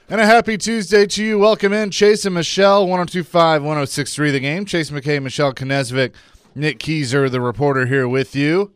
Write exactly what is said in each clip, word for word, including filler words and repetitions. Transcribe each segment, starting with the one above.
And a happy Tuesday to you. Welcome in, Chase and Michelle, one oh two point five, one oh six point three The Game. Chase McKay, Michelle Knesvik, Nick Keyser, the reporter, here with you.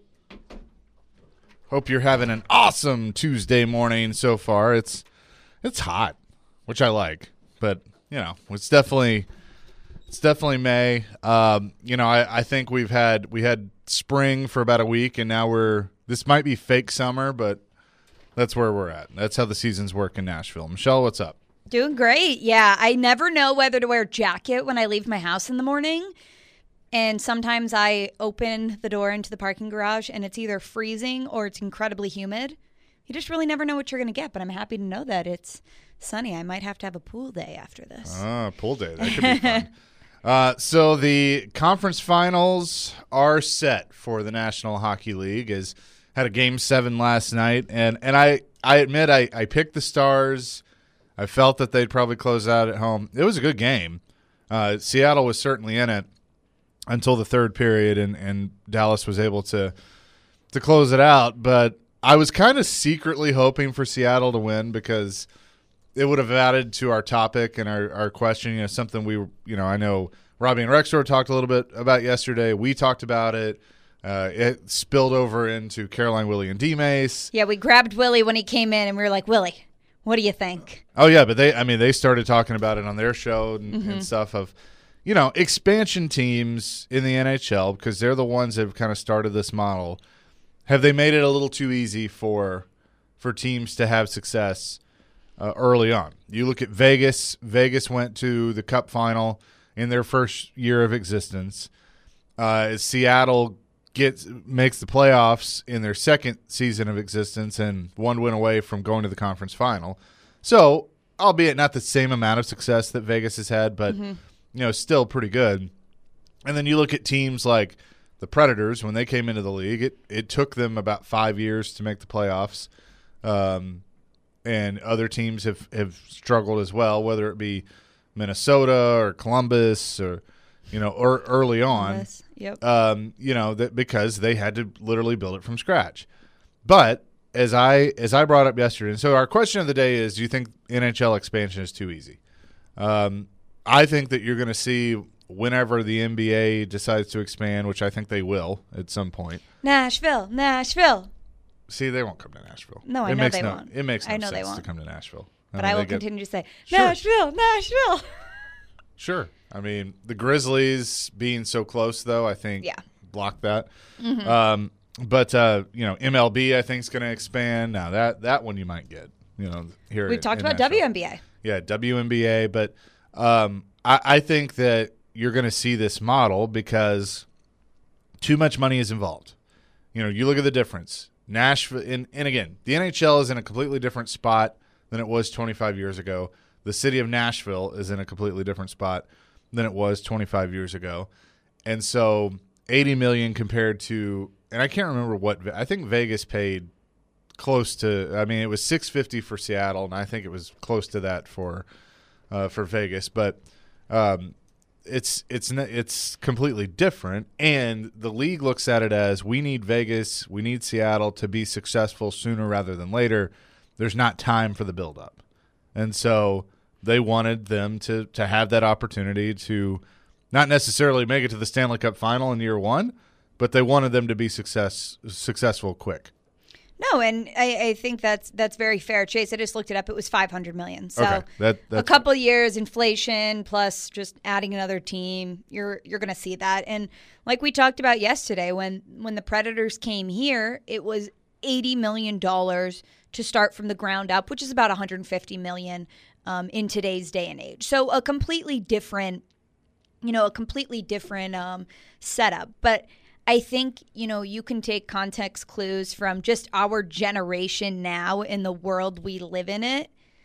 Hope you're having an awesome Tuesday morning so far. It's it's hot, which I like, but you know, it's definitely it's definitely May. Um, you know, I, I think we've had we had spring for about a week, and now we're this might be fake summer, but that's where we're at. That's how the seasons work in Nashville. Michelle, what's up? Doing great. Yeah, I never know whether to wear a jacket when I leave my house in the morning. And sometimes I open the door into the parking garage and it's either freezing or it's incredibly humid. You just really never know what you're going to get, but I'm happy to know that it's sunny. I might have to have a pool day after this. Ah, pool day. That could be fun. uh, so the conference finals are set for the National Hockey League. As had a game seven last night, and, and I, I admit I, I picked the Stars. I felt that they'd probably close out at home. It was a good game. Uh, Seattle was certainly in it until the third period, and, and Dallas was able to to close it out. But I was kind of secretly hoping for Seattle to win because it would have added to our topic and our, our question. You know, something we, you know, I know Robbie and Rexor talked a little bit about yesterday. We talked about it. Uh, it spilled over into Caroline, Willie, and D-Mace. Yeah, we grabbed Willie when he came in, and we were like, Willie, what do you think? Oh, yeah, but they, I mean, they started talking about it on their show and, mm-hmm. and stuff of, you know, expansion teams in the N H L, because they're the ones that have kind of started this model. Have they made it a little too easy for for teams to have success uh, early on? You look at Vegas. Vegas went to the Cup final in their first year of existence. Uh, Seattle gets makes the playoffs in their second season of existence and one win away from going to the conference final. So, albeit not the same amount of success that Vegas has had, but mm-hmm. you know, still pretty good. And then you look at teams like the Predators. When they came into the league, it, it took them about five years to make the playoffs. Um, and other teams have, have struggled as well, whether it be Minnesota or Columbus or, you know, or early on. Yes. Yep. Um, you know, that because they had to literally build it from scratch. But as I as I brought up yesterday, and so our question of the day is, do you think N H L expansion is too easy? Um, I think that you're going to see whenever the N B A decides to expand, which I think they will at some point. Nashville, Nashville. See, they won't come to Nashville. No, I it know makes they no, won't. It makes no I know sense they won't. to come to Nashville. But I, mean, I will get, continue to say, sure. Nashville, Nashville. Sure. I mean, the Grizzlies being so close, though, I think yeah. block that. Mm-hmm. Um, but, uh, you know, M L B, I think, is going to expand. Now, that that one you might get, you know, here. We've talked in about Nashville. W N B A. Yeah, W N B A. But um, I, I think that you're going to see this model because too much money is involved. You know, you look at the difference. Nashville, and, and again, the N H L is in a completely different spot than it was twenty-five years ago. The city of Nashville is in a completely different spot than it was twenty-five years ago. And so eighty million dollars compared to, and I can't remember what, I think Vegas paid close to, I mean, it was six hundred fifty dollars for Seattle, and I think it was close to that for uh, for Vegas. But um, it's it's it's completely different, and the league looks at it as we need Vegas, we need Seattle to be successful sooner rather than later. There's not time for the buildup. And so they wanted them to to have that opportunity to not necessarily make it to the Stanley Cup final in year one, but they wanted them to be success successful quick. No, and I, I think that's that's very fair, Chase. I just looked it up. It was five hundred million dollars. So okay. that, a couple years, inflation, plus just adding another team, you're you're going to see that. And like we talked about yesterday, when, when the Predators came here, it was eighty million dollars to start from the ground up, which is about one hundred fifty million dollars um, in today's day and age. So a completely different, you know, a completely different um, setup. But I think, you know, you can take context clues from just our generation now in the world we live in it.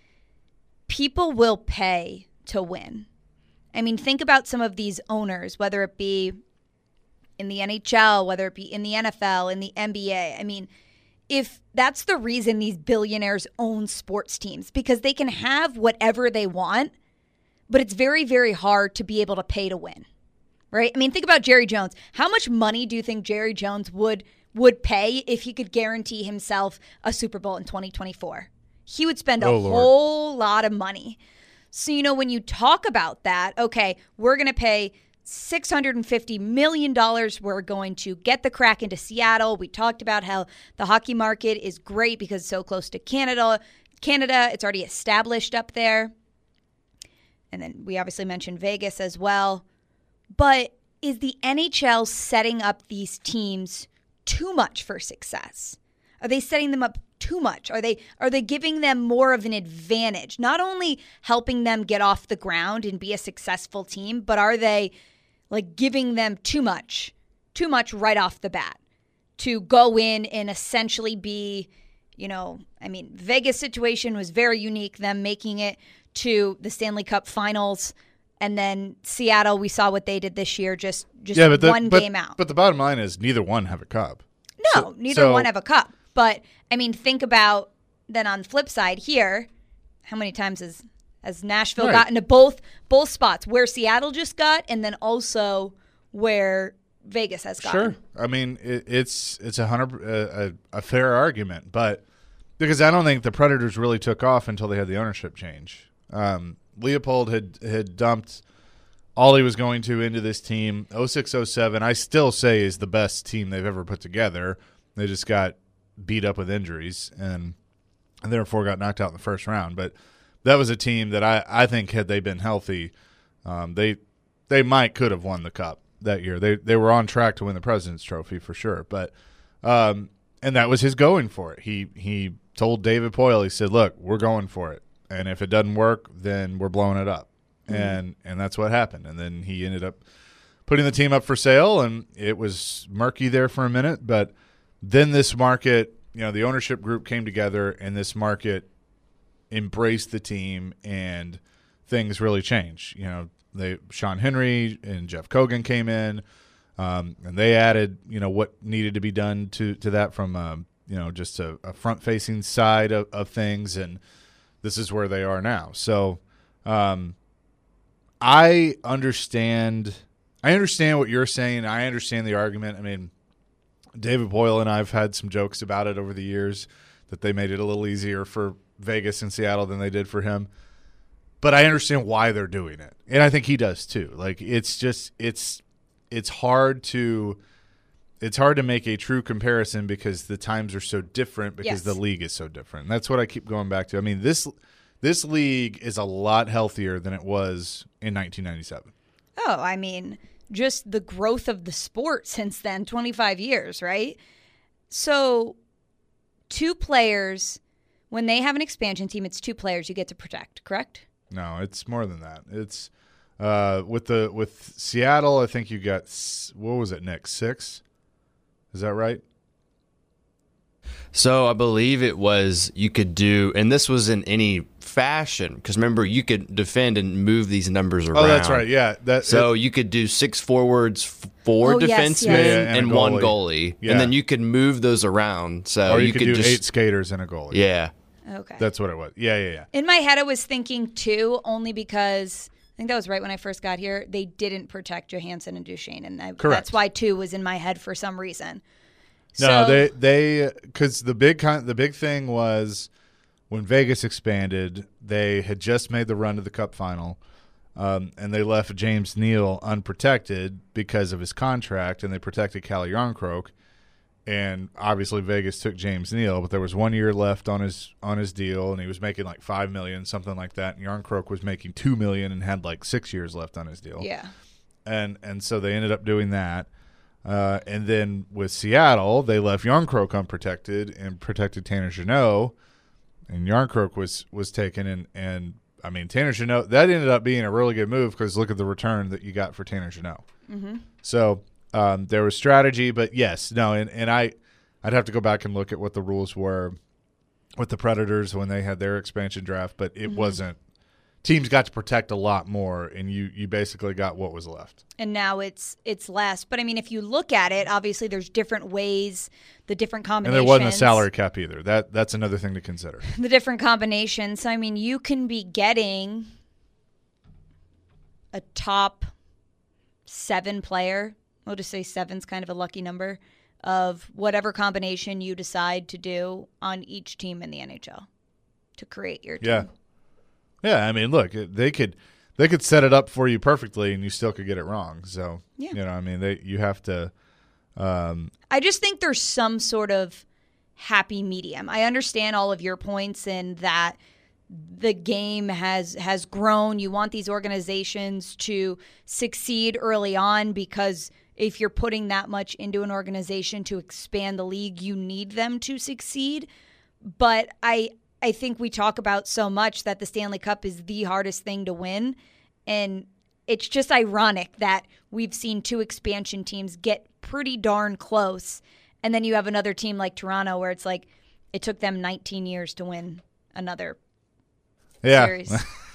People will pay to win. I mean, think about some of these owners, whether it be in the N H L, whether it be in the N F L, in the N B A. I mean, if that's the reason these billionaires own sports teams, because they can have whatever they want, but it's very, very hard to be able to pay to win, right? I mean, think about Jerry Jones. How much money do you think Jerry Jones would would pay if he could guarantee himself a Super Bowl in twenty twenty-four? he would spend a Oh, Lord. whole lot of money. So, you know, when you talk about that, okay, we're going to pay six hundred fifty million dollars. We're going to get the Kraken to Seattle. We talked about how the hockey market is great because it's so close to Canada. Canada, it's already established up there. And then we obviously mentioned Vegas as well. But is the N H L setting up these teams too much for success? Are they setting them up too much? Are they are they giving them more of an advantage? Not only helping them get off the ground and be a successful team, but are they like giving them too much, too much right off the bat to go in and essentially be, you know, I mean, Vegas situation was very unique, them making it to the Stanley Cup Finals. And then Seattle, we saw what they did this year, just just yeah, but the, one but, game out. But the bottom line is neither one have a cup. No, So- neither so- one have a cup. But, I mean, think about then on the flip side here, how many times has, has Nashville Right. gotten to both both spots, where Seattle just got and then also where Vegas has gotten? Sure. I mean, it, it's it's a hundred a, a, a fair argument, but because I don't think the Predators really took off until they had the ownership change. Um, Leopold had had dumped all he was going to into this team. oh six oh seven, I still say, is the best team they've ever put together. They just got beat up with injuries and, and therefore got knocked out in the first round. But that was a team that I, I think had they been healthy, um, they they might could have won the cup that year. They they were on track to win the President's Trophy for sure. But um, and that was his going for it. He he told David Poile, he said, "Look, we're going for it, and if it doesn't work, then we're blowing it up." Mm-hmm. And and that's what happened. And then he ended up putting the team up for sale, and it was murky there for a minute. But then this market, you know, the ownership group came together, and this market embraced the team, and things really changed. You know, they Sean Henry and Jeff Kogan came in, um, and they added, you know, what needed to be done to to that from, um, you know, just a, a front-facing side of, of things, and this is where they are now. So um, I understand I understand what you're saying. I understand the argument. I mean, David Boyle and I have had some jokes about it over the years that they made it a little easier for Vegas and Seattle than they did for him. But I understand why they're doing it. And I think he does too. Like, it's just it's it's hard to it's hard to make a true comparison because the times are so different, because Yes. the league is so different. And that's what I keep going back to. I mean, this this league is a lot healthier than it was in nineteen ninety-seven. Oh, I mean, just the growth of the sport since then, twenty-five years, right? So two players, when they have an expansion team, it's two players you get to protect, correct? No, it's more than that. It's uh, with the with Seattle, I think you got s- what was it, Nick? Six? Is that right? So I believe it was you could do, and this was in any fashion, because remember, you could defend and move these numbers around. Oh, that's right. Yeah. That, So it- you could do six forwards, four Oh, yes, defensemen, yes. Yeah, yeah, and and, a one goalie. goalie, Yeah. and then you could move those around. So or you, could, do just eight skaters and a goalie. yeah. Okay. That's what it was. Yeah, yeah, yeah. In my head, I was thinking two, only because I think that was right when I first got here. They didn't protect Johansson and Duchesne, and I, Correct. that's why two was in my head for some reason. No, So- they they because the big con- the big thing was when Vegas expanded, they had just made the run to the Cup final, um, and they left James Neal unprotected because of his contract, and they protected Calle Jarnkrok. And obviously Vegas took James Neal, but there was one year left on his on his deal, and he was making like five million, something like that. And Jarnkrok was making two million and had like six years left on his deal. Yeah. And and so they ended up doing that. Uh, and then with Seattle, they left Jarnkrok unprotected and protected Tanner Jeannot. And Jarnkrok was was taken, and and I mean Tanner Jeannot, that ended up being a really good move because look at the return that you got for Tanner Jeannot. Mm-hmm. So um, there was strategy, but yes, no, and, and I I'd have to go back and look at what the rules were with the Predators when they had their expansion draft, but it Mm-hmm. wasn't. Teams got to protect a lot more, and you you basically got what was left. And now it's it's less. But I mean, if you look at it, obviously there's different ways, the different And combinations. there wasn't a salary cap either. That that's another thing to consider. The different combinations. I mean, you can be getting a top seven player. We'll just say seven's kind of a lucky number of whatever combination you decide to do on each team in the N H L. to create your team. Yeah. Yeah, I mean, look, they could they could set it up for you perfectly and you still could get it wrong. So, yeah. you know, I mean, they you have to um, I just think there's some sort of happy medium. I understand all of your points in that the game has has grown. You want these organizations to succeed early on because if you're putting that much into an organization to expand the league, you need them to succeed. But I I think we talk about so much that the Stanley Cup is the hardest thing to win. And it's just ironic that we've seen two expansion teams get pretty darn close. And then you have another team like Toronto where it's like it took them nineteen years to win another yeah. series.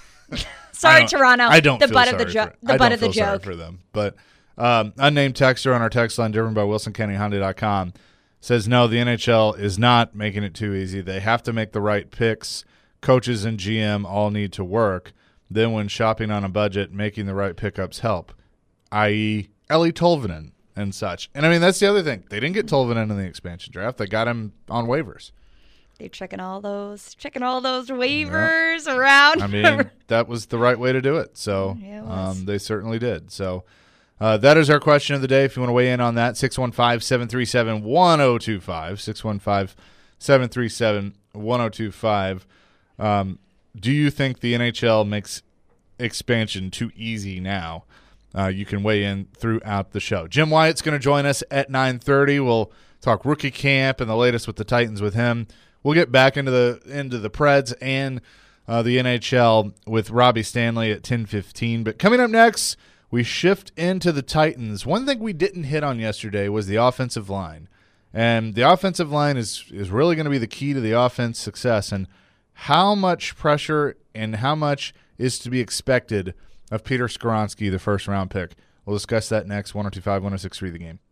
Sorry, I Toronto. I don't the feel butt sorry of the joke. for, The I butt don't of the feel sorry joke for them. But um, unnamed texter on our text line, driven by Wilson County Hyundai dot com, says no, the N H L is not making it too easy. They have to make the right picks. Coaches and G M all need to work. Then when shopping on a budget, making the right pickups help, that is. Ellie Tolvanen and such. And, I mean, that's the other thing. They didn't get Tolvanen in the expansion draft. They got him on waivers. They're checking all those, checking all those waivers yep. around. I mean, that was the right way to do it. So yeah, it um, they certainly did. So uh, that is our question of the day. If you want to weigh in on that, six one five, seven three seven, one zero two five, six one five, seven three seven, one zero two five. Um, do you think the N H L makes expansion too easy now? Uh, you can weigh in throughout the show. Jim Wyatt's going to join us at nine thirty. We'll talk rookie camp and the latest with the Titans with him. We'll get back into the into the Preds and uh, the N H L with Robbie Stanley at ten fifteen. But coming up next, we shift into the Titans. One thing we didn't hit on yesterday was the offensive line. And the offensive line is, is really going to be the key to the offense success. And how much pressure and how much is to be expected of Peter Skoronski, the first-round pick. We'll discuss that next. one oh two five, one oh six three The Game.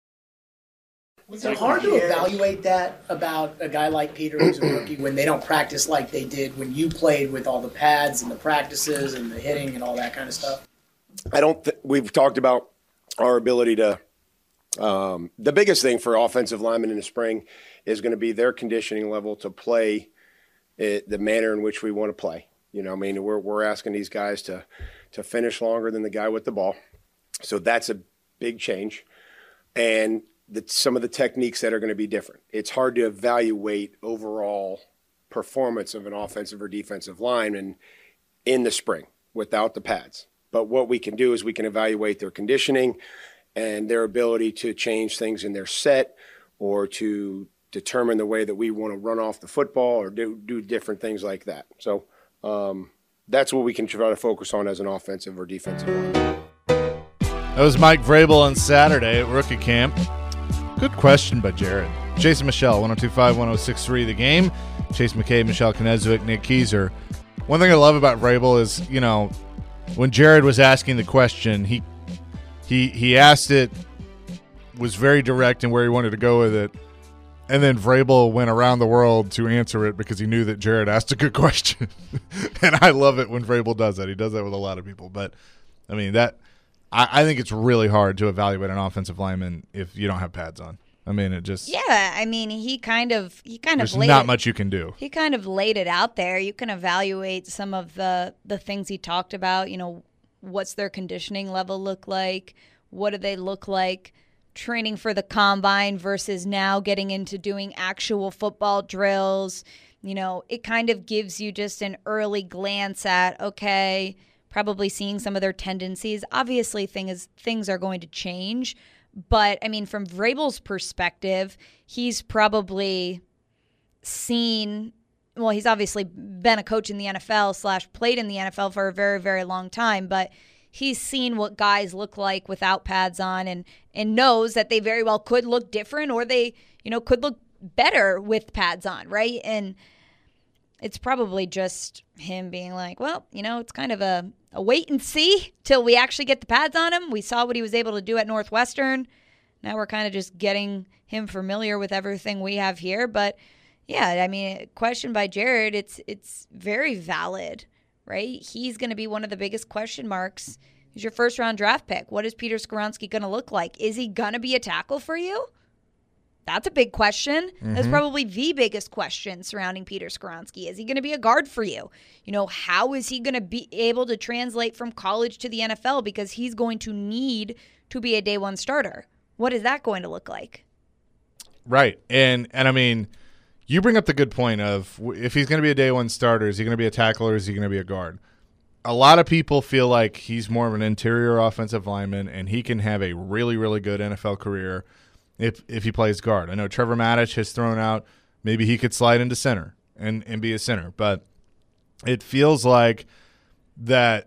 Is it hard to evaluate that about a guy like Peter who's a rookie when they don't practice like they did when you played with all the pads and the practices and the hitting and all that kind of stuff? I don't th- – we've talked about our ability to um, – the biggest thing for offensive linemen in the spring is going to be their conditioning level to play it, the manner in which we want to play. You know, I mean, we're we're asking these guys to to finish longer than the guy with the ball. So that's a big change. And the, some of the techniques that are going to be different. It's hard to evaluate overall performance of an offensive or defensive lineman in the spring without the pads. But what we can do is we can evaluate their conditioning and their ability to change things in their set or to determine the way that we want to run off the football or do, do different things like that. So um, that's what we can try to focus on as an offensive or defensive lineman. That was Mike Vrabel on Saturday at rookie camp. Good question by Jared. Jason Michelle, one oh two five, one oh six three The Game. Chase McKay, Michelle Knezwick, Nick Kieser. One thing I love about Vrabel is, you know, when Jared was asking the question, he he he asked it, was very direct in where he wanted to go with it, and then Vrabel went around the world to answer it because he knew that Jared asked a good question. And I love it when Vrabel does that. He does that with a lot of people. But, I mean, that I, I think it's really hard to evaluate an offensive lineman if you don't have pads on. I mean, it just yeah. I mean, he kind of he kind there's of laid not it, much you can do. He kind of laid it out there. You can evaluate some of the the things he talked about. You know, what's their conditioning level look like? What do they look like training for the combine versus now getting into doing actual football drills? You know, it kind of gives you just an early glance at okay, probably seeing some of their tendencies. Obviously, thing is things are going to change. But, I mean, from Vrabel's perspective, he's probably seen – well, he's obviously been a coach in the N F L slash played in the N F L for a very, very long time. But he's seen what guys look like without pads on and, and knows that they very well could look different or they, you know, could look better with pads on, right? And it's probably just him being like, well, you know, it's kind of a – a wait and see till we actually get the pads on him. We saw what he was able to do at Northwestern. Now we're kind of just getting him familiar with everything we have here. But, yeah, I mean, question by Jared, it's it's very valid, right? He's going to be one of the biggest question marks. He's your first-round draft pick. What is Peter Skoronski going to look like? Is he going to be a tackle for you? That's a big question. Mm-hmm. That's probably the biggest question surrounding Peter Skoronski. Is he going to be a guard for you? You know, how is he going to be able to translate from college to the N F L? Because he's going to need to be a day one starter. What is that going to look like? Right. And, and I mean, you bring up the good point of if he's going to be a day one starter, is he going to be a tackler or is he going to be a guard? A lot of people feel like he's more of an interior offensive lineman and he can have a really, really good N F L career if if he plays guard. I know Trevor Maddich has thrown out maybe he could slide into center and, and be a center, but it feels like that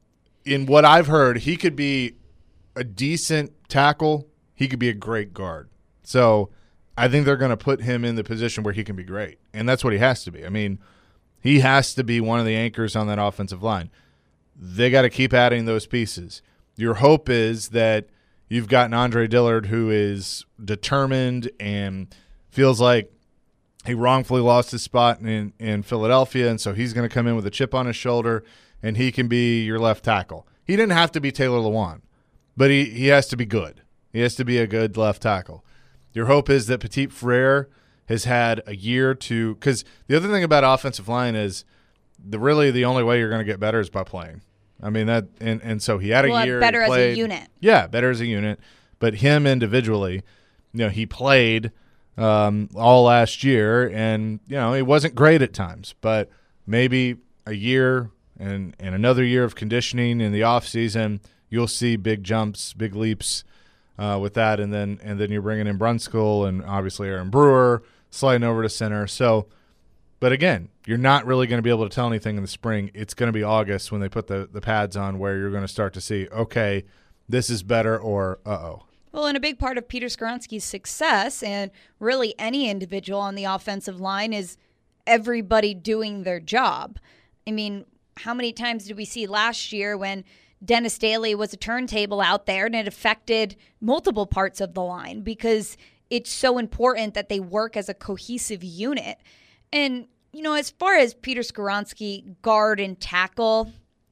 in what I've heard, he could be a decent tackle. He could be a great guard. So I think they're going to put him in the position where he can be great, and that's what he has to be. I mean, he has to be one of the anchors on that offensive line. They got to keep adding those pieces. Your hope is that you've got an Andre Dillard who is determined and feels like he wrongfully lost his spot in, in Philadelphia, and so he's going to come in with a chip on his shoulder, and he can be your left tackle. He didn't have to be Taylor Lewan, but he, he has to be good. He has to be a good left tackle. Your hope is that Petit Frere has had a year to – because the other thing about offensive line is the really the only way you're going to get better is by playing. I mean, that and, and so he had a well, year. better as a unit. Yeah, better as a unit. But him individually, you know, he played um, all last year, and, you know, he wasn't great at times. But maybe a year and, and another year of conditioning in the offseason, you'll see big jumps, big leaps uh, with that. And then and then you're bringing in Brunskill and obviously Aaron Brewer sliding over to center. So, but again, you're not really going to be able to tell anything in the spring. It's going to be August when they put the, the pads on where you're going to start to see, okay, this is better or uh-oh. Well, and a big part of Peter Skoronski's success, and really any individual on the offensive line, is everybody doing their job. I mean, how many times did we see last year when Dennis Daly was a turntable out there and it affected multiple parts of the line because it's so important that they work as a cohesive unit. And, you know, as far as Peter Skoronski, guard and tackle,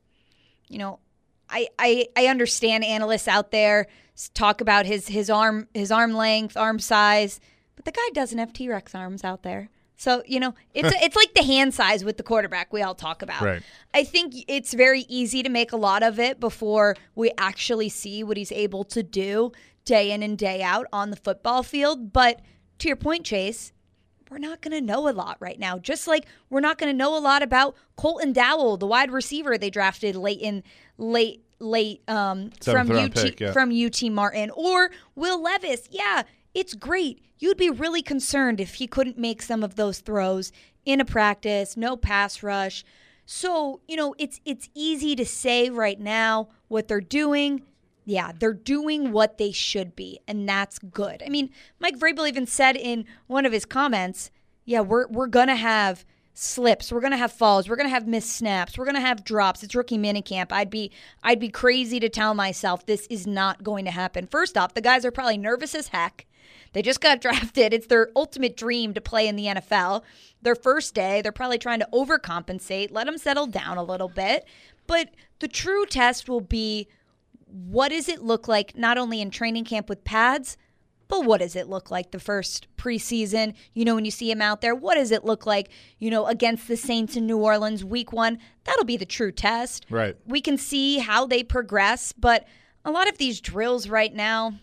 you know, I, I I understand analysts out there talk about his his arm his arm length, arm size, but the guy doesn't have T-Rex arms out there. So, you know, it's it's like the hand size with the quarterback we all talk about. Right. I think it's very easy to make a lot of it before we actually see what he's able to do day in and day out on the football field. But to your point, Chase, we're not going to know a lot right now. Just like we're not going to know a lot about Colton Dowell, the wide receiver they drafted late in late late um, from U T pick, yeah. from U T Martin, or Will Levis. Yeah, it's great. You'd be really concerned if he couldn't make some of those throws in a practice, no pass rush. So, you know, it's it's easy to say right now what they're doing. Yeah, they're doing what they should be, and that's good. I mean, Mike Vrabel even said in one of his comments, yeah, we're we're going to have slips, we're going to have falls, we're going to have missed snaps, we're going to have drops. It's rookie minicamp. I'd be I'd be crazy to tell myself this is not going to happen. First off, the guys are probably nervous as heck. They just got drafted. It's their ultimate dream to play in the N F L. Their first day, they're probably trying to overcompensate, let them settle down a little bit. But the true test will be, what does it look like not only in training camp with pads, but what does it look like the first preseason? You know, when you see him out there, what does it look like, you know, against the Saints in New Orleans week one? That'll be the true test. Right. We can see how they progress, but a lot of these drills right now,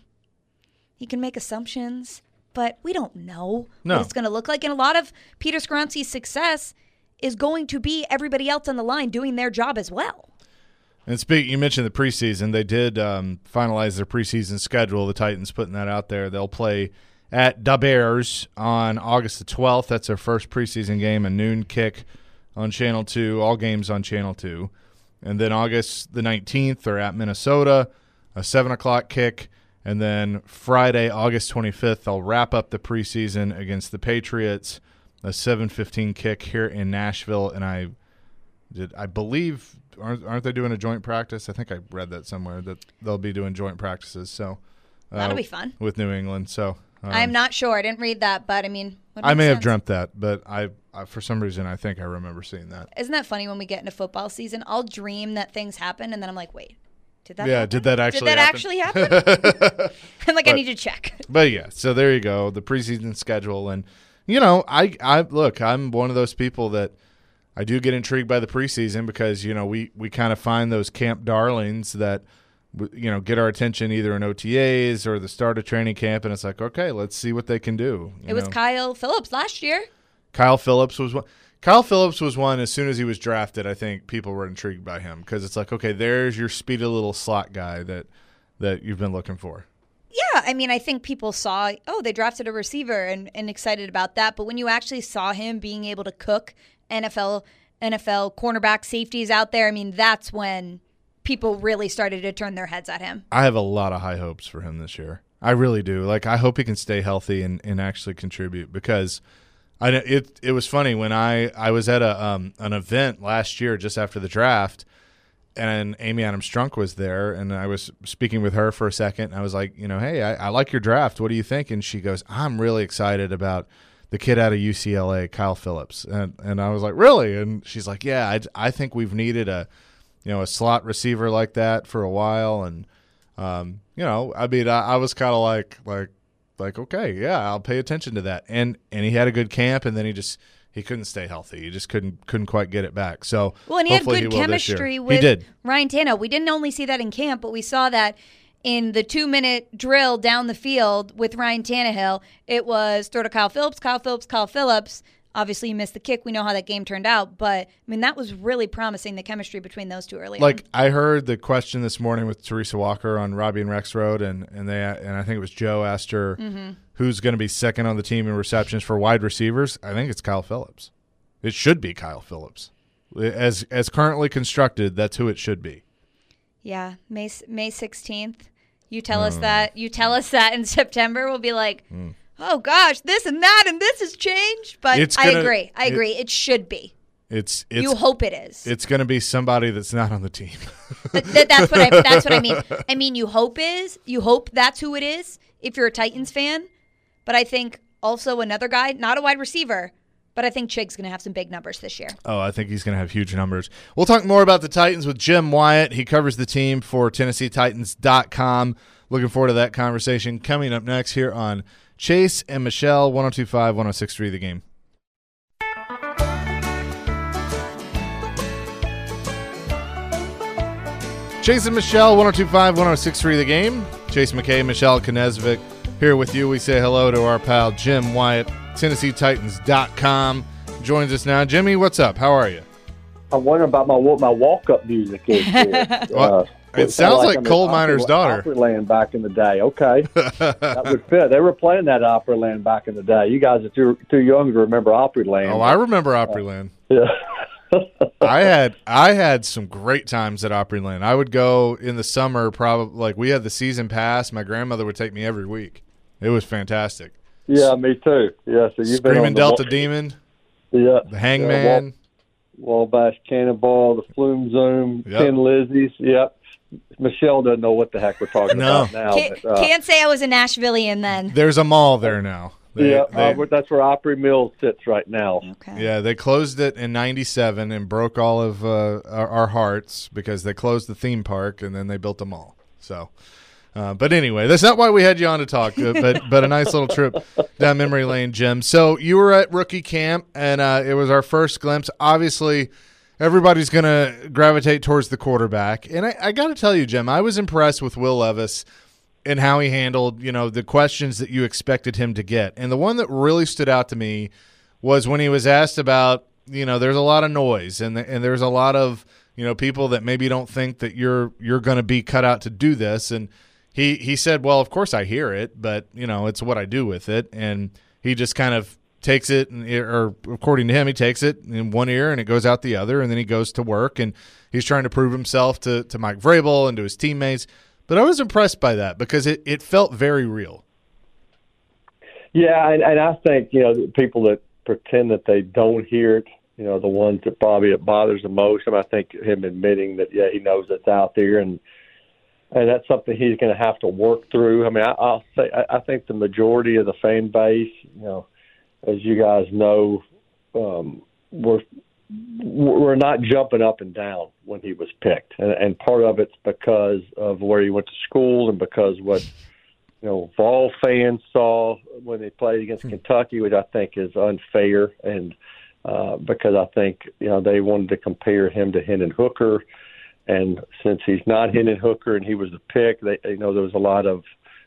you can make assumptions, but we don't know no. what it's going to look like. And a lot of Peter Skoronski's success is going to be everybody else on the line doing their job as well. And speak, you mentioned the preseason. They did um, finalize their preseason schedule. The Titans putting that out there. They'll play at Da Bears on August the twelfth. That's their first preseason game, a noon kick on Channel two, all games on Channel two. And then August the nineteenth, they're at Minnesota, a seven o'clock kick. And then Friday, August twenty-fifth, they'll wrap up the preseason against the Patriots, a seven fifteen kick here in Nashville. And I did, I believe, aren't, aren't they doing a joint practice? I think I read that somewhere, that they'll be doing joint practices. So uh, that'll be fun with New England. So um, I'm not sure. I didn't read that, but I mean, I may sense. have dreamt that, but I, I, for some reason, I think I remember seeing that. Isn't that funny when we get into football season? I'll dream that things happen, and then I'm like, wait. Did that Yeah, happen? did that actually Did that happen? actually happen? I'm like, I But- need to check. But yeah, so there you go, the preseason schedule, and you know, I, I look, I'm one of those people that I do get intrigued by the preseason because you know we we kind of find those camp darlings that you know get our attention either in O T As or the start of training camp, and it's like, okay, let's see what they can do. you It was know. Kyle Phillips last year. Kyle Phillips was one. Kyle Phillips was one. As soon as he was drafted, I think people were intrigued by him because it's like, okay, there's your speedy little slot guy that that you've been looking for. Yeah, I mean, I think people saw, oh, they drafted a receiver and, and excited about that. But when you actually saw him being able to cook N F L N F L cornerback safeties out there, I mean, that's when people really started to turn their heads at him. I have a lot of high hopes for him this year. I really do. Like, I hope he can stay healthy and, and actually contribute because I know it. It was funny when I, I was at a um, an event last year just after the draft, and Amy Adams Strunk was there, and I was speaking with her for a second. And I was like, you know, hey, I, I like your draft. What do you think? And she goes, I'm really excited about the kid out of U C L A, Kyle Phillips. And and I was like, really? And she's like, yeah, I, I think we've needed a, you know, a slot receiver like that for a while. And, um, you know, I mean, I, I was kind of like, like, like, okay, yeah, I'll pay attention to that. And and he had a good camp, and then he just he couldn't stay healthy. He just couldn't couldn't quite get it back. So Well, and he had hopefully good he will this year. chemistry He with did. Ryan Tannehill. We didn't only see that in camp, but we saw that in the two-minute drill down the field with Ryan Tannehill. It was throw to Kyle Phillips, Kyle Phillips, Kyle Phillips. Obviously, you missed the kick. We know how that game turned out. But, I mean, that was really promising, the chemistry between those two early Like on. I heard the question this morning with Teresa Walker on Robbie and Rex Road, and and they and I think it was Joe asked her Mm-hmm. who's going to be second on the team in receptions for wide receivers. I think it's Kyle Phillips. It should be Kyle Phillips. As as currently constructed, that's who it should be. Yeah, May May sixteenth. You tell us that. You tell us that in September. We'll be like, oh, gosh, this and that and this has changed. But It's I gonna- agree. I it- agree. It should be. It's it's You hope it is. it's going to be somebody that's not on the team. Th- th- that's what I. That's what I mean. I mean, you hope is. You hope that's who it is if you're a Titans fan. But I think also another guy, not a wide receiver, but I think Chig's going to have some big numbers this year. Oh, I think he's going to have huge numbers. We'll talk more about the Titans with Jim Wyatt. He covers the team for Tennessee Titans dot com. Looking forward to that conversation coming up next here on Chase and Michelle, one oh two point five, one oh six point three The Game. Chase and Michelle, one oh two point five, one oh six point three The Game. Chase McKay, Michelle Knezvik here with you. We say hello to our pal Jim Wyatt, Tennessee Titans dot com. Joins us now. Jimmy, what's up? How are you? I'm wondering about my what my walk up music is. Here. Well, it sounds like I'm in coal miner's daughter. Opryland back in the day. Okay, that would fit. They were playing that Opryland back in the day. You guys are too too young to remember Opryland. Oh, I remember Opryland. Yeah. I had I had some great times at Opryland. I would go in the summer, probably like we had the season pass. My grandmother would take me every week. It was fantastic. Yeah, me too. Yeah, so you've been Screaming on the Delta wa- Demon, Yeah, the Hangman. Yeah, Wal- Wabash Cannonball, the Flume Zoom, Yep. Tin Lizzies. Yep. Michelle doesn't know what the heck we're talking No. about now. Can't, but, uh, can't say I was a Nashvilleian then. There's a mall there now. They- yeah, they- uh, that's where Opry Mills sits right now. Okay. yeah, they closed it in ninety-seven and broke all of uh, our, our hearts because they closed the theme park and then they built a mall. So, uh, but anyway, that's not why we had you on to talk, uh, but but a nice little trip down memory lane, Jim. So you were at rookie camp, and uh, it was our first glimpse. Obviously, everybody's going to gravitate towards the quarterback, and I, I got to tell you, Jim, I was impressed with Will Levis and how he handled, you know, the questions that you expected him to get. And the one that really stood out to me was when he was asked about, you know, there's a lot of noise and and there's a lot of, you know, people that maybe don't think that you're you're going to be cut out to do this. And he he said, well, of course I hear it, but, you know, it's what I do with it. And he just kind of takes it, and, or according to him, he takes it in one ear and it goes out the other, and then he goes to work, and he's trying to prove himself to, to Mike Vrabel and to his teammates. But I was impressed by that because it, it felt very real. Yeah, and, and I think, you know, the people that pretend that they don't hear it, you know, the ones that probably it bothers the most. I mean, I think him admitting that, yeah, he knows it's out there, and and that's something he's going to have to work through. I mean, I, I'll say I, I think the majority of the fan base, you know, as you guys know, um, we're we're not jumping up and down when he was picked, and, and part of it's because of where he went to school and because what you know Vol fans saw when they played against Kentucky, which I think is unfair, and uh, because I think you know they wanted to compare him to Hendon Hooker, and since he's not Hendon Hooker and he was the pick, they you know there was a lot of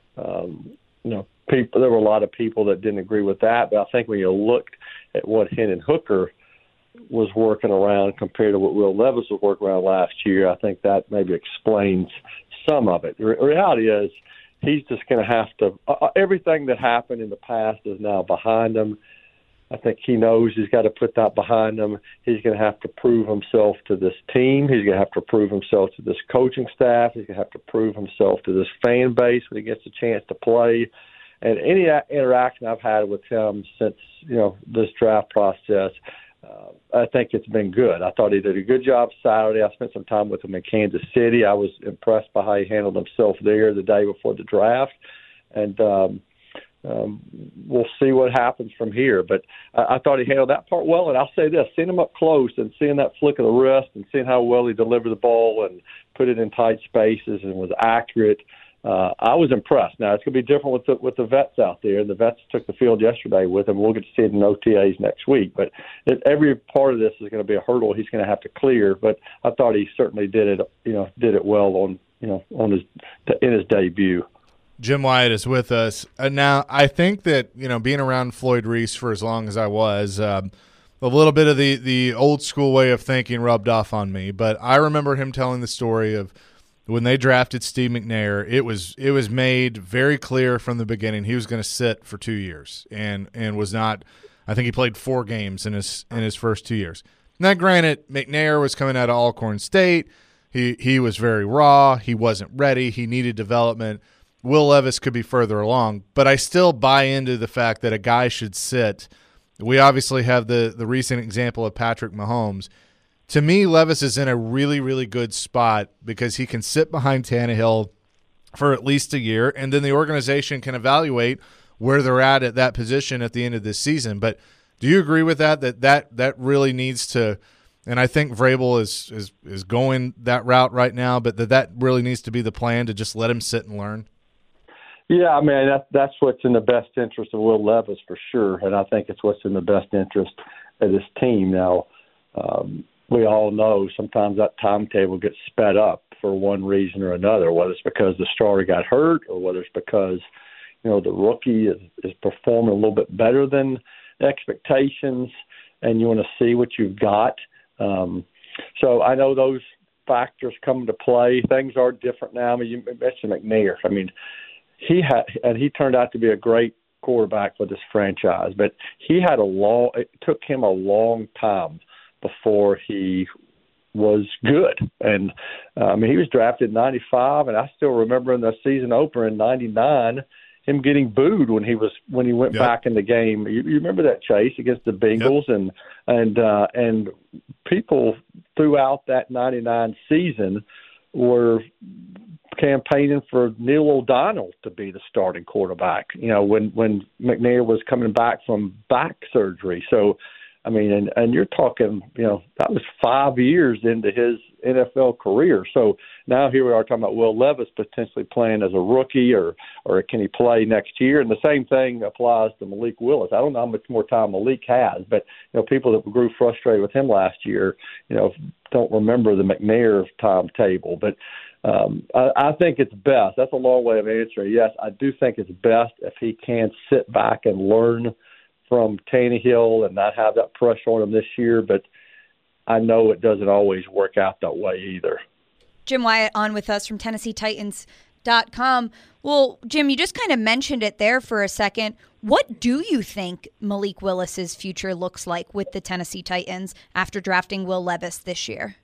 um, you know people. There were a lot of people that didn't agree with that, but I think when you looked at what Hendon Hooker was working around compared to what Will Levis was working around last year, I think that maybe explains some of it. The reality is he's just going to have to uh, – everything that happened in the past is now behind him. I think he knows he's got to put that behind him. He's going to have to prove himself to this team. He's going to have to prove himself to this coaching staff. He's going to have to prove himself to this fan base when he gets a chance to play. And any interaction I've had with him since, you know, this draft process – Uh, I think it's been good. I thought he did a good job Saturday. I spent some time with him in Kansas City. I was impressed by how he handled himself there the day before the draft. And um, um, we'll see what happens from here. But I, I thought he handled that part well. And I'll say this, seeing him up close and seeing that flick of the wrist and seeing how well he delivered the ball and put it in tight spaces and was accurate, Uh, I was impressed. Now, it's going to be different with the, with the vets out there. The vets took the field yesterday with him. We'll get to see it in O T As next week. But it, every part of this is going to be a hurdle he's going to have to clear. But I thought he certainly did it, you know, did it well on, you know, on his in his debut. Jim Wyatt is with us. Uh, now, I think that, you know, being around Floyd Reese for as long as I was, um, a little bit of the, the old school way of thinking rubbed off on me. But I remember him telling the story of when they drafted Steve McNair, it was it was made very clear from the beginning he was going to sit for two years and and was not. I think he played four games in his in his first two years. Now, granted, McNair was coming out of Alcorn State. He he was very raw. He wasn't ready. He needed development. Will Levis could be further along, but I still buy into the fact that a guy should sit. We obviously have the the recent example of Patrick Mahomes. To me, Levis is in a really, really good spot because he can sit behind Tannehill for at least a year, and then the organization can evaluate where they're at at that position at the end of this season. But do you agree with that, that that, that really needs to – and I think Vrabel is, is is going that route right now, but that that really needs to be the plan, to just let him sit and learn? Yeah, I mean, that, that's what's in the best interest of Will Levis for sure, and I think it's what's in the best interest of this team. Now, um, we all know sometimes that timetable gets sped up for one reason or another, whether it's because the starter got hurt or whether it's because, you know, the rookie is, is performing a little bit better than expectations and you want to see what you've got. Um, so I know those factors come into play. Things are different now. I mean, you mentioned McNair. I mean, he had, and he turned out to be a great quarterback for this franchise, but he had a long, it took him a long time before he was good. And uh, I mean, he was drafted in ninety-five, and I still remember in the season opener in ninety-nine, him getting booed when he was when he went yep. back in the game. You, you remember that, Chase, against the Bengals, yep. and and uh, and people throughout that ninety-nine season were campaigning for Neil O'Donnell to be the starting quarterback. You know, when when McNair was coming back from back surgery, so. I mean, and, and you're talking, you know, that was five years into his N F L career. So now here we are talking about Will Levis potentially playing as a rookie, or or can he play next year? And the same thing applies to Malik Willis. I don't know how much more time Malik has, but, you know, people that grew frustrated with him last year, you know, don't remember the McNair timetable. But um, I, I think it's best. That's a long way of answering. Yes, I do think it's best if he can sit back and learn from Tannehill and not have that pressure on him this year, but I know it doesn't always work out that way either. Jim Wyatt on with us from Tennessee Titans dot com. Well, Jim, you just kind of mentioned it there for a second. What do you think Malik Willis's future looks like with the Tennessee Titans after drafting Will Levis this year?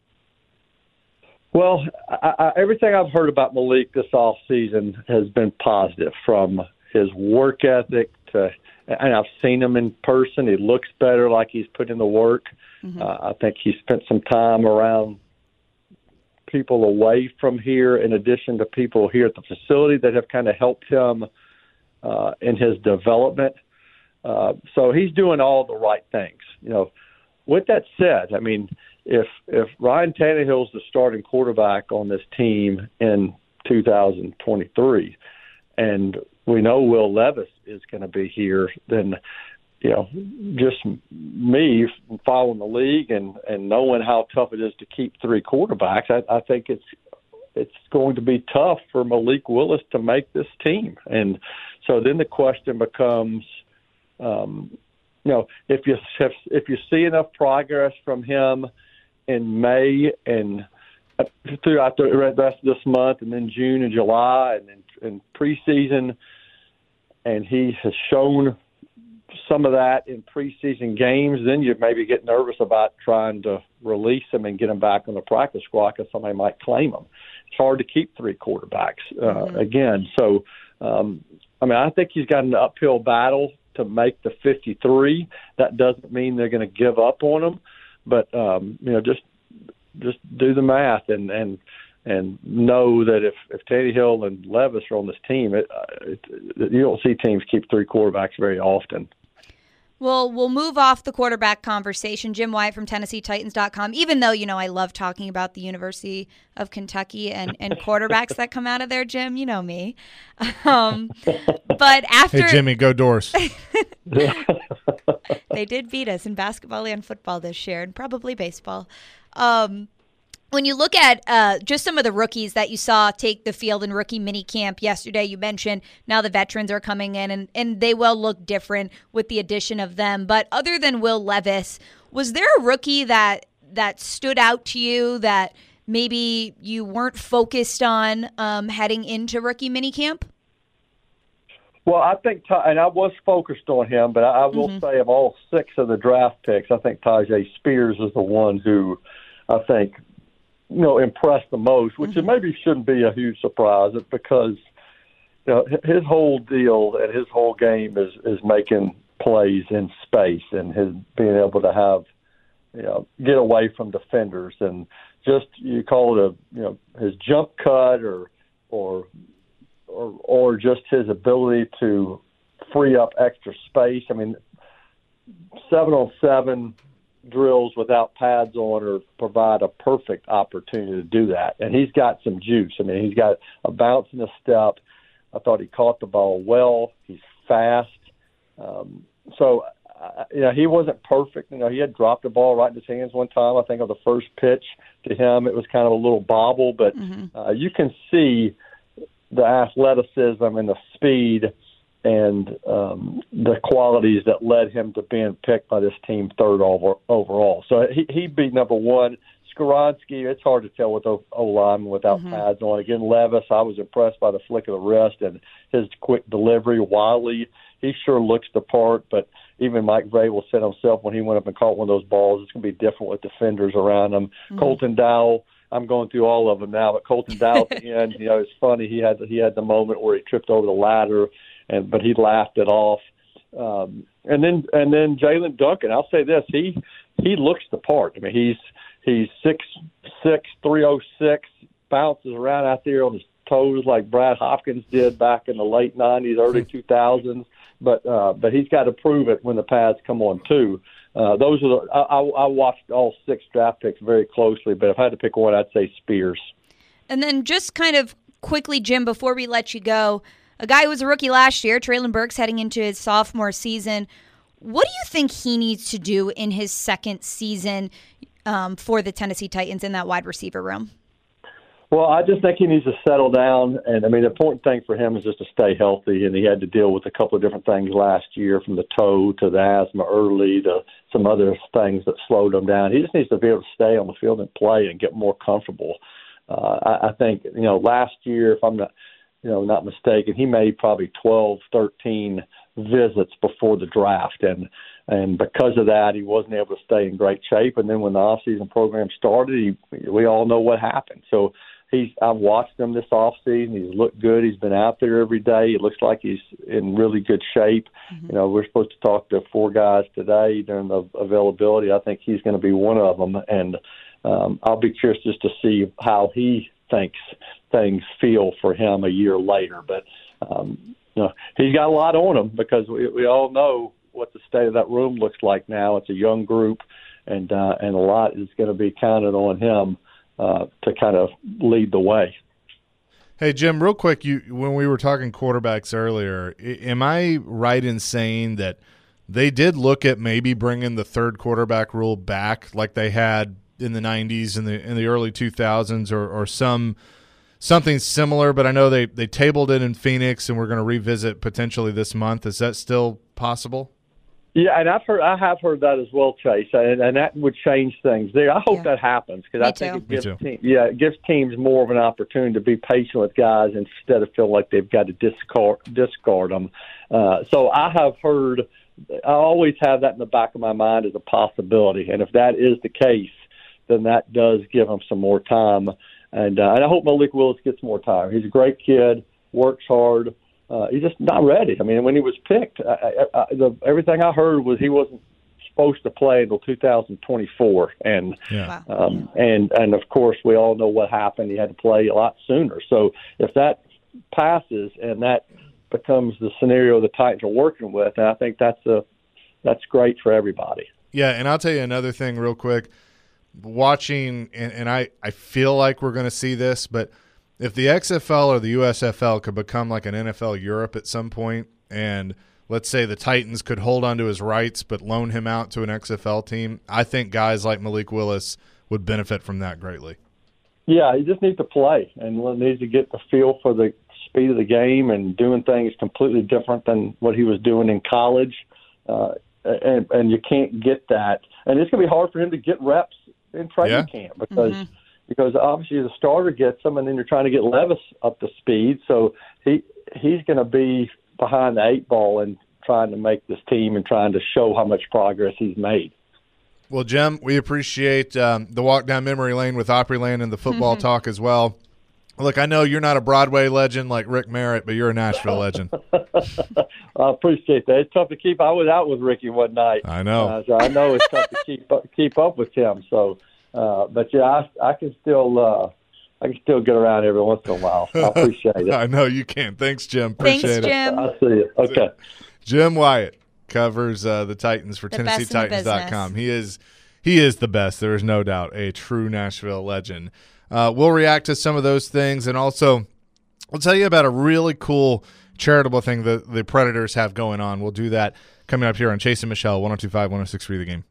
Well, I, I, everything I've heard about Malik this offseason has been positive, from his work ethic to – and I've seen him in person. He looks better, like he's put in the work. Mm-hmm. Uh, I think he spent some time around people away from here, in addition to people here at the facility that have kind of helped him uh, in his development. Uh, so he's doing all the right things. You know, with that said, I mean, if if Ryan Tannehill's the starting quarterback on this team in two thousand twenty-three, and we know Will Levis is going to be here, then, you know, just me following the league and, and knowing how tough it is to keep three quarterbacks, I, I think it's it's going to be tough for Malik Willis to make this team. And so then the question becomes, um, you know, if you if, if you see enough progress from him in May and throughout the rest of this month, and then June and July, and then in preseason, and he has shown some of that in preseason games, then you maybe get nervous about trying to release him and get him back on the practice squad because somebody might claim him. It's hard to keep three quarterbacks uh, mm-hmm. again. So, um, I mean, I think he's got an uphill battle to make the fifty-three. That doesn't mean they're going to give up on him, but um, you know, just just do the math and and and know that if if Tannehill and Levis are on this team, it, it, you don't see teams keep three quarterbacks very often. Well, we'll move off the quarterback conversation. Jim Wyatt from Tennessee Titans dot com, even though, you know, I love talking about the University of Kentucky and, and quarterbacks that come out of there, Jim. You know me. Um, but after... Hey, Jimmy, go Doors. They did beat us in basketball and football this year, and probably baseball. Um, when you look at uh, just some of the rookies that you saw take the field in rookie minicamp yesterday, you mentioned now the veterans are coming in, and, and they will look different with the addition of them. But other than Will Levis, was there a rookie that that stood out to you that maybe you weren't focused on um, heading into rookie minicamp? Well, I think, and I was focused on him, but I will mm-hmm. say of all six of the draft picks, I think Tyjae Spears is the one who I think, you know, impressed the most, which mm-hmm. maybe shouldn't be a huge surprise because, you know, his whole deal and his whole game is, is making plays in space and his being able to have, you know, get away from defenders and just, you call it a, you know, his jump cut or, or, or, or just his ability to free up extra space. I mean, seven on seven drills without pads on or provide a perfect opportunity to do that. And he's got some juice. I mean, he's got a bounce in the step. I thought he caught the ball well. He's fast. Um, so, uh, you know, he wasn't perfect. You know, he had dropped the ball right in his hands one time. I think on the first pitch to him, it was kind of a little bobble, but mm-hmm. uh, you can see the athleticism and the speed and um, the qualities that led him to being picked by this team third over, overall. So he, he'd be number one. Skoronski, it's hard to tell with O lineman without mm-hmm. pads on. Again, Levis, I was impressed by the flick of the wrist and his quick delivery. Wiley, he sure looks the part, but even Mike Vrabel said himself when he went up and caught one of those balls, it's going to be different with defenders around him. Mm-hmm. Colton Dowell, I'm going through all of them now, but Colton Dowell at the end, you know, it's funny. He had he had the moment where he tripped over the ladder, and but he laughed it off. Um, and then and then Jalen Duncan, I'll say this, he he looks the part. I mean, he's he's six six, three oh six, bounces around out there on his toes like Brad Hopkins did back in the late nineties, early two thousands. But uh, but he's got to prove it when the pads come on too. Uh, those are the, I, I watched all six draft picks very closely, but if I had to pick one, I'd say Spears. And then just kind of quickly, Jim, before we let you go, a guy who was a rookie last year, Treylon Burks, heading into his sophomore season. What do you think he needs to do in his second season um, for the Tennessee Titans in that wide receiver room? Well, I just think he needs to settle down. And, I mean, the important thing for him is just to stay healthy. And he had to deal with a couple of different things last year, from the toe to the asthma early to some other things that slowed him down. He just needs to be able to stay on the field and play and get more comfortable. Uh, I, I think, you know, last year, if I'm not, you know, not mistaken, he made probably twelve, thirteen visits before the draft. And, and because of that, he wasn't able to stay in great shape. And then when the off-season program started, he, we all know what happened. So, He's, I've watched him this offseason. He's looked good. He's been out there every day. It looks like he's in really good shape. Mm-hmm. You know, we're supposed to talk to four guys today during the availability. I think he's going to be one of them. And um, I'll be curious just to see how he thinks things feel for him a year later. But, um, you know, he's got a lot on him because we, we all know what the state of that room looks like now. It's a young group. and uh, and a lot is going to be counted on him uh, to kind of lead the way. Hey, Jim, real quick, you when we were talking quarterbacks earlier, I, am I right in saying that they did look at maybe bringing the third quarterback rule back like they had in the nineties and the in the early two thousands or, or some something similar, but I know they, they tabled it in Phoenix and we're going to revisit potentially this month. Is that still possible? Yeah, and I've heard I have heard that as well, Chase, and, and that would change things there. I hope Yeah. that happens because I think too. it gives Me too. team, yeah it gives teams more of an opportunity to be patient with guys instead of feel like they've got to discard discard them. Uh, so I have heard. I always have that in the back of my mind as a possibility, and if that is the case, then that does give them some more time. And, uh, and I hope Malik Willis gets more time. He's a great kid, works hard. Uh, he's just not ready. I mean, when he was picked, I, I, I, the, everything I heard was he wasn't supposed to play until two thousand twenty-four. And, Yeah. Wow. um, and, and of course, we all know what happened. He had to play a lot sooner. So if that passes and that becomes the scenario the Titans are working with, and I think that's a that's great for everybody. Yeah, and I'll tell you another thing real quick. Watching, and, and I, I feel like we're going to see this, but if the X F L or the U S F L could become like an N F L Europe at some point, and let's say the Titans could hold on to his rights but loan him out to an X F L team, I think guys like Malik Willis would benefit from that greatly. Yeah, he just needs to play and needs to get the feel for the speed of the game and doing things completely different than what he was doing in college. Uh, and, and you can't get that. And it's going to be hard for him to get reps in training Yeah. camp because Mm-hmm. because obviously the starter gets them, and then you're trying to get Levis up to speed. So he he's going to be behind the eight ball and trying to make this team and trying to show how much progress he's made. Well, Jim, we appreciate um, the walk down memory lane with Opryland and the football talk as well. Look, I know you're not a Broadway legend like Rick Merritt, but you're a Nashville legend. I appreciate that. It's tough to keep. I was out with Ricky one night. I know. Uh, so I know it's tough to keep up, keep up with him. So, uh, but yeah, I, I can still uh, I can still get around every once in a while. I appreciate it. I know you can. Thanks, Jim. Thanks, Appreciate it. Jim. I see you. Okay. Jim Wyatt covers uh, the Titans for The Tennessee best in the Titans dot com. business. He is he is the best. There is no doubt. A true Nashville legend. Uh, we'll react to some of those things, and also we'll tell you about a really cool charitable thing that the Predators have going on. We'll do that coming up here on Chase and Michelle, one oh two point five, one oh six point three The Game.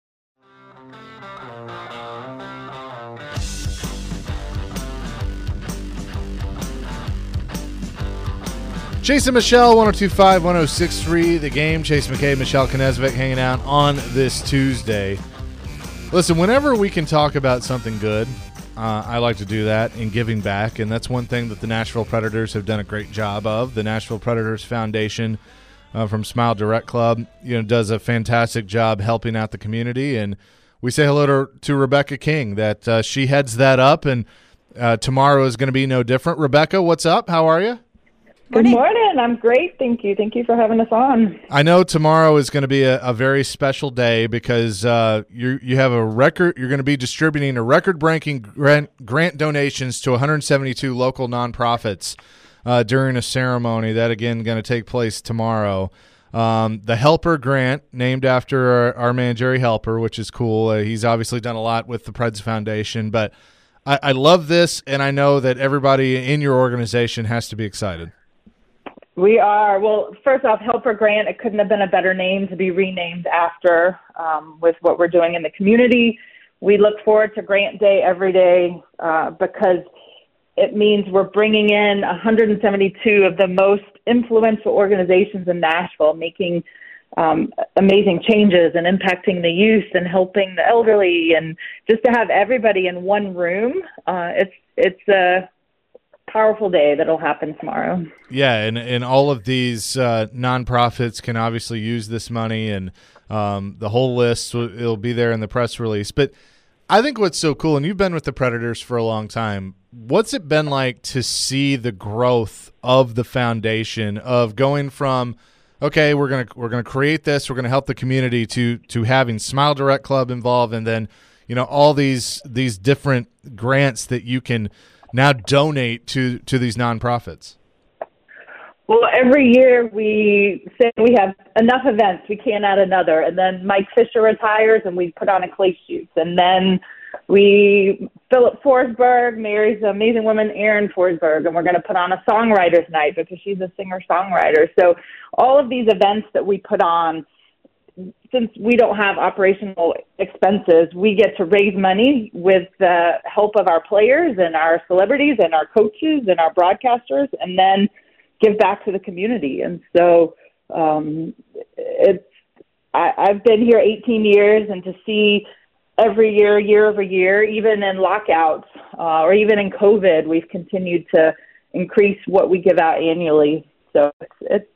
Chase and Michelle, one oh two point five, one oh six point three The Game. Chase McKay, Michelle Knezvik hanging out on this Tuesday. Listen, whenever we can talk about something good, uh, I like to do that in giving back, and that's one thing that the Nashville Predators have done a great job of. The Nashville Predators Foundation uh, from Smile Direct Club, you know, does a fantastic job helping out the community, and we say hello to, to Rebecca King, that uh, she heads that up, and uh, tomorrow is going to be no different. Rebecca, what's up? How are you? Good morning. I'm great. Thank you. Thank you for having us on. I know tomorrow is going to be a, a very special day because uh, you you have a record. You're going to be distributing a record-breaking grant, grant donations to one hundred seventy-two local nonprofits uh, during a ceremony that again going to take place tomorrow. Um, the Helper Grant, named after our, our man Jerry Helper, which is cool. Uh, he's obviously done a lot with the Preds Foundation, but I, I love this, and I know that everybody in your organization has to be excited. We are. Well, first off, Helper Grant, it couldn't have been a better name to be renamed after um, with what we're doing in the community. We look forward to Grant Day every day uh, because it means we're bringing in one hundred seventy-two of the most influential organizations in Nashville, making um, amazing changes and impacting the youth and helping the elderly, and just to have everybody in one room. Uh, it's it's a powerful day that'll happen tomorrow. Yeah, and, and all of these uh, nonprofits can obviously use this money, and um, the whole list, it'll be there in the press release. But I think what's so cool, and you've been with the Predators for a long time, what's it been like to see the growth of the foundation, of going from, okay, we're gonna we're gonna create this, we're gonna help the community, to to having Smile Direct Club involved, and then you know all these these different grants that you can now donate to to these nonprofits? Well, every year we say we have enough events, we can't add another. And then Mike Fisher retires and we put on a clay shoot. And then we, Philip Forsberg marries an amazing woman, Erin Forsberg, and we're going to put on a songwriter's night because she's a singer-songwriter. So all of these events that we put on, since we don't have operational expenses, we get to raise money with the help of our players and our celebrities and our coaches and our broadcasters, and then give back to the community. And so um, it's, I, I've been here eighteen years, and to see every year, year over year, even in lockouts uh, or even in COVID, we've continued to increase what we give out annually. So it's, it's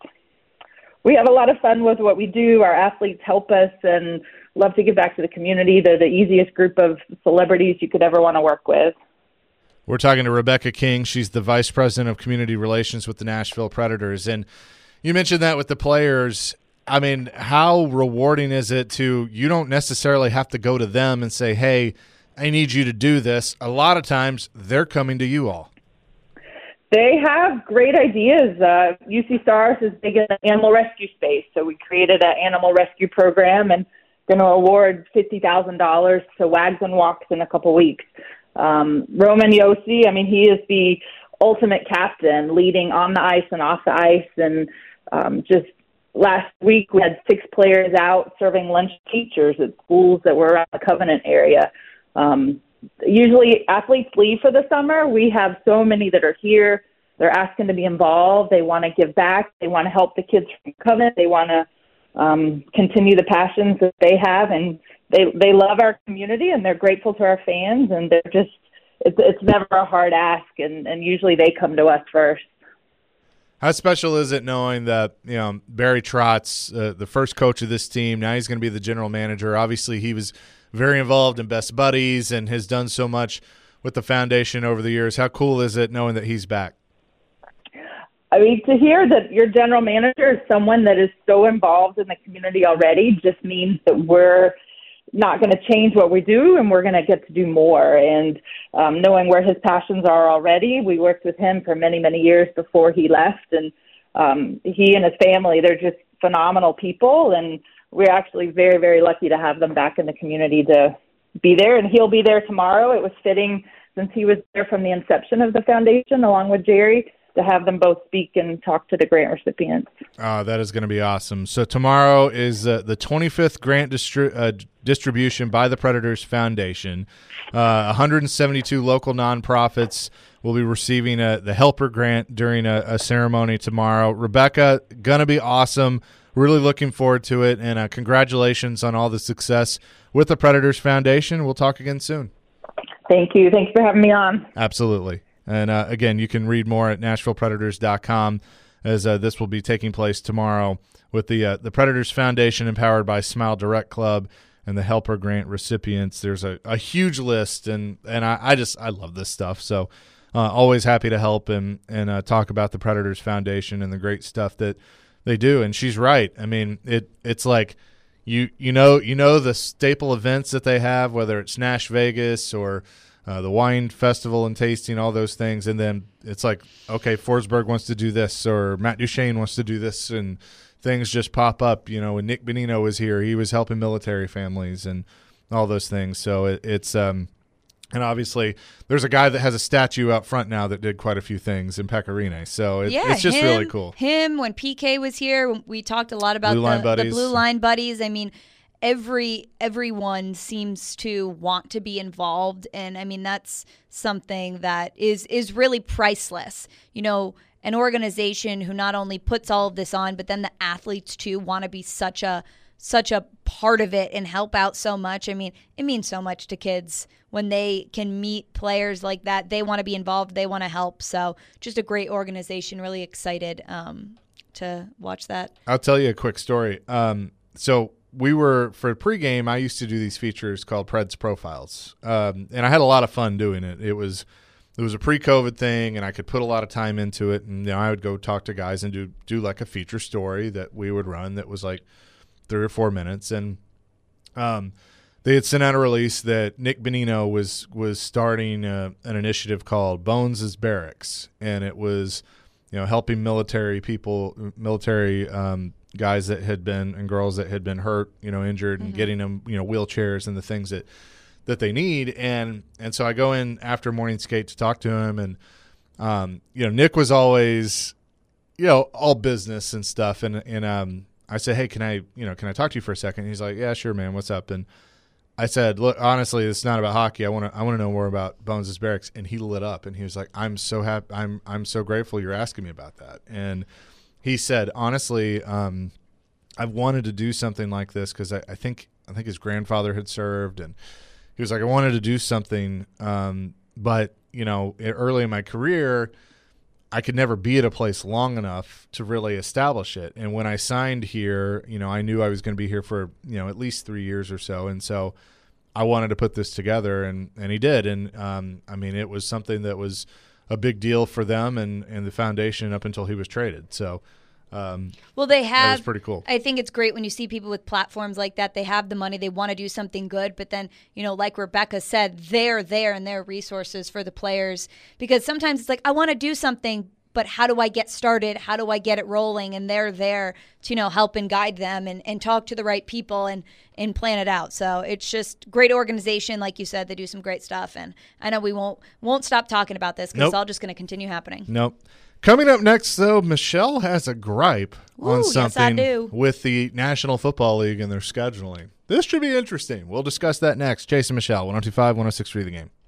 we have a lot of fun with what we do. Our athletes help us and love to give back to the community. They're the easiest group of celebrities you could ever want to work with. We're talking to Rebecca King. She's the Vice President of Community Relations with the Nashville Predators. And you mentioned that with the players. I mean, how rewarding is it to, you don't necessarily have to go to them and say, hey, I need you to do this. A lot of times they're coming to you all. They have great ideas. Uh, U C Stars is big in the animal rescue space, so we created an animal rescue program and going to award fifty thousand dollars to Wags and Walks in a couple weeks. Um, Roman Josi, I mean, he is the ultimate captain, leading on the ice and off the ice. And um, just last week, we had six players out serving lunch to teachers at schools that were around the Covenant area. Um, usually athletes leave for the summer. We have so many that are here. They're asking to be involved. They want to give back. They want to help the kids from Covenant. They want to um, continue the passions that they have. And they, they love our community, and they're grateful to our fans. And they're just, it's, it's never a hard ask. And, and usually they come to us first. How special is it knowing that, you know, Barry Trotz, uh, the first coach of this team, now he's going to be the general manager. Obviously, he was very involved in Best Buddies and has done so much with the foundation over the years. How cool is it knowing that he's back? I mean, to hear that your general manager is someone that is so involved in the community already just means that we're not going to change what we do, and we're going to get to do more. And um, knowing where his passions are already, we worked with him for many, many years before he left. And um, he and his family, they're just phenomenal people. And we're actually very, very lucky to have them back in the community to be there. And he'll be there tomorrow. It was fitting, since he was there from the inception of the foundation along with Jerry, to have them both speak and talk to the grant recipients. Oh, that is going to be awesome. So tomorrow is uh, the twenty-fifth grant distri- uh, distribution by the Predators Foundation. Uh, one hundred seventy-two local nonprofits will be receiving a, the Helper Grant during a, a ceremony tomorrow. Rebecca, going to be awesome. Really looking forward to it, and uh, congratulations on all the success with the Predators Foundation. We'll talk again soon. Thank you. Thanks for having me on. Absolutely. And, uh, again, you can read more at Nashville Predators dot com, as uh, this will be taking place tomorrow with the uh, the Predators Foundation, empowered by Smile Direct Club, and the Helper Grant recipients. There's a, a huge list, and, and I, I just I love this stuff. So uh, always happy to help and, and uh, talk about the Predators Foundation and the great stuff that they do. And she's right. I mean, it it's like you you know you know the staple events that they have, whether it's Nash Vegas or Uh, the wine festival and tasting, all those things, and then it's like, okay, Forsberg wants to do this, or Matt Duchene wants to do this, and things just pop up. You know, when Nick Bonino was here, he was helping military families and all those things. So it, it's um, and obviously there's a guy that has a statue out front now that did quite a few things in Pecorine. So it, yeah, it's just him, really cool. Him, when P K was here, we talked a lot about Blue Line the, the Buddies. Blue Line Buddies. I mean, every everyone seems to want to be involved, and I mean that's something that is is really priceless. You know, an organization who not only puts all of this on, but then the athletes too want to be such a such a part of it and help out so much. I mean, it means so much to kids when they can meet players like that. They want to be involved, they want to help. So just a great organization. Really excited um, to watch that. I'll tell you a quick story. Um, so. We were, for pregame, I used to do these features called Preds Profiles, um, and I had a lot of fun doing it. It was it was a pre-COVID thing, and I could put a lot of time into it, and you know, I would go talk to guys and do, do like a feature story that we would run that was like three or four minutes, and um, they had sent out a release that Nick Bonino was, was starting a, an initiative called Bones' Barracks, and it was – you know, helping military people, military um, guys that had been and girls that had been hurt, you know, injured, and mm-hmm. getting them, you know, wheelchairs and the things that that they need. And and so I go in after morning skate to talk to him, and um, you know, Nick was always, you know, all business and stuff, and and um, I said, hey, can I, you know, can I talk to you for a second? And he's like, yeah, sure, man. What's up? And I said, look, honestly, it's not about hockey. I want to, I want to know more about Bones' Barracks. And he lit up, and he was like, I'm so happy. I'm, I'm so grateful you're asking me about that. And he said, honestly, um, I've wanted to do something like this because I, I think, I think his grandfather had served, and he was like, I wanted to do something, um, but you know, early in my career, I could never be at a place long enough to really establish it. And when I signed here, you know, I knew I was going to be here for, you know, at least three years or so. And so I wanted to put this together, and, and he did. And, um, I mean, it was something that was a big deal for them and, and the foundation up until he was traded. So, um, well, they have, that was pretty cool. I think it's great when you see people with platforms like that. They have the money, they want to do something good, but then, you know, like Rebecca said, they're there and their resources for the players, because sometimes it's like, I want to do something, but how do I get started? How do I get it rolling? And they're there to, you know, help and guide them and, and talk to the right people and, and plan it out. So it's just great organization. Like you said, they do some great stuff. And I know we won't, won't stop talking about this because nope. it's all just going to continue happening. Nope. Coming up next, though, Michelle has a gripe Ooh, on something yes, I do. with the National Football League and their scheduling. This should be interesting. We'll discuss that next. Jason Michelle, one oh two point five, one oh six point three The Game.